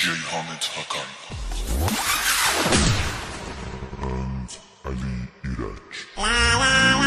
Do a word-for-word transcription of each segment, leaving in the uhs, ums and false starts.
جی حامد حکم and علی ایرج.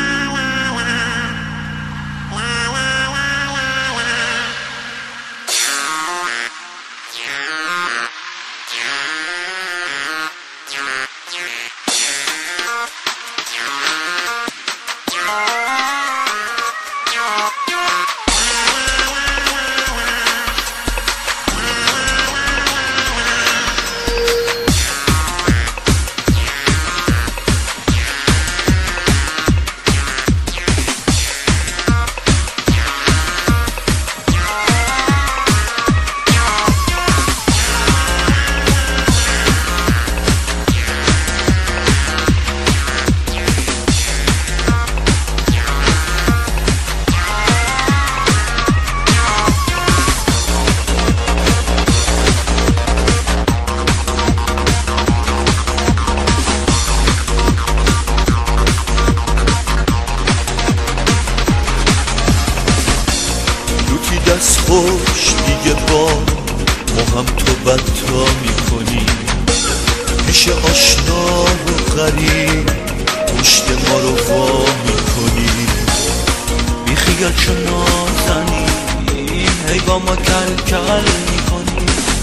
دست خوش دیگه با ما هم تو بدتا میکنی، پیش آشنا و غریب پشت ما رو وا میکنی، بی خیال چون نازنی هی با ما کل کل میکنی،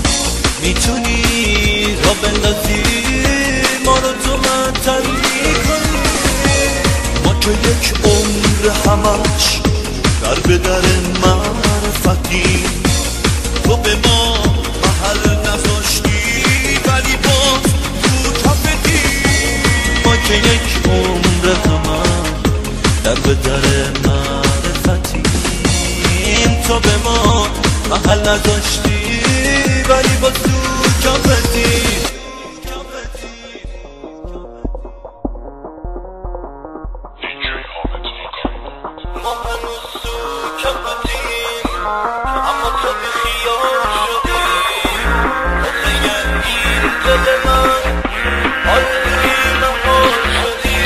میتونی را بندازی ما رو تو منتل میکنی، ما که یک عمر همش در به در معرفتی، تو به ما محل نذاشتی ولی باز تو کفتی، ما که یک عمر همش در به در معرفتی، تو به ما محل نذاشتی ولی باز تو کفتی. ما هنوز تو کفتیم اما تو بی خیال شدی، واسه این دل من آزی نهال شدی.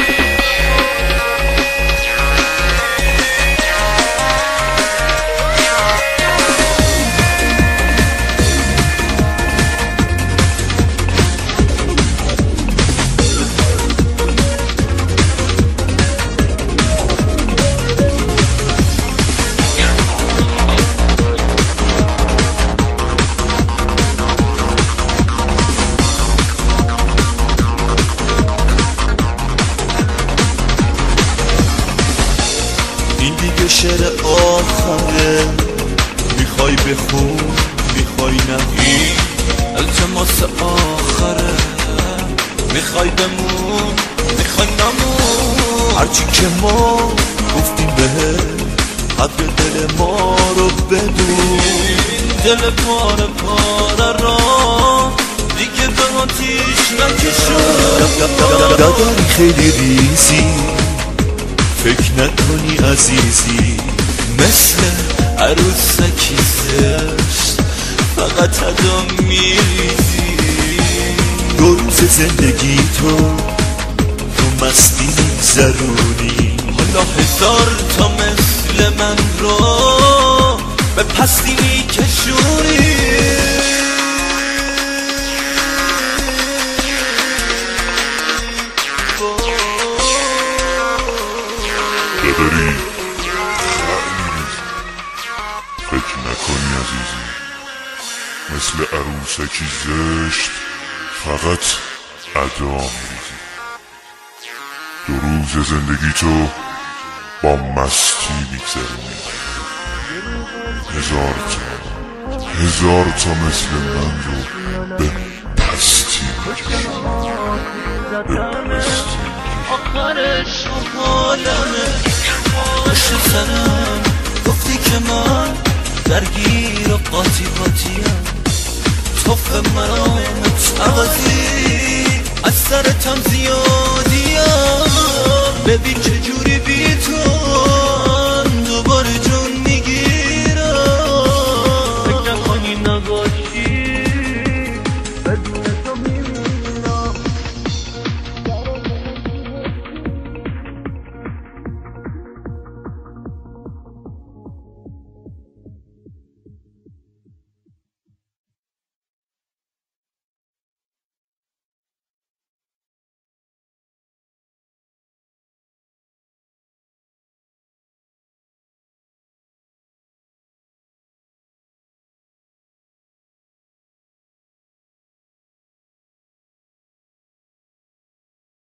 این دیگه شعر آخره، میخوای بخون میخوای نگی، التماس آخره، میخوای بمون میخوای نمون، هرچی که ما گفتیم بهت حق دل ما رو بدون، دل پاره پاره را دیگه به آتیش نکشون، داداری خیلی ریزی فکر نکنی عزیزی، مثل عروسکی زشت فقط ادا میریزی، دو روز زندگی تو تو مستی میگذرونی، حالا هزار تا مثل من رو به پستی میکشونی. داداری فکر نکنی عزیزی، مثل عروسکی زشت فقط ادا میریزی، دو روز زندگی تو با مستی میگذرونی، هزار تا هزار تا مثل من رو به پستی میکشونی، به پستی. آخرش و حالمه پشت سرم گفتی که من درگیر و قاطی قاطیم، توف مرامت عوضی از سرتم زیادیم، ببین چجوری بی تو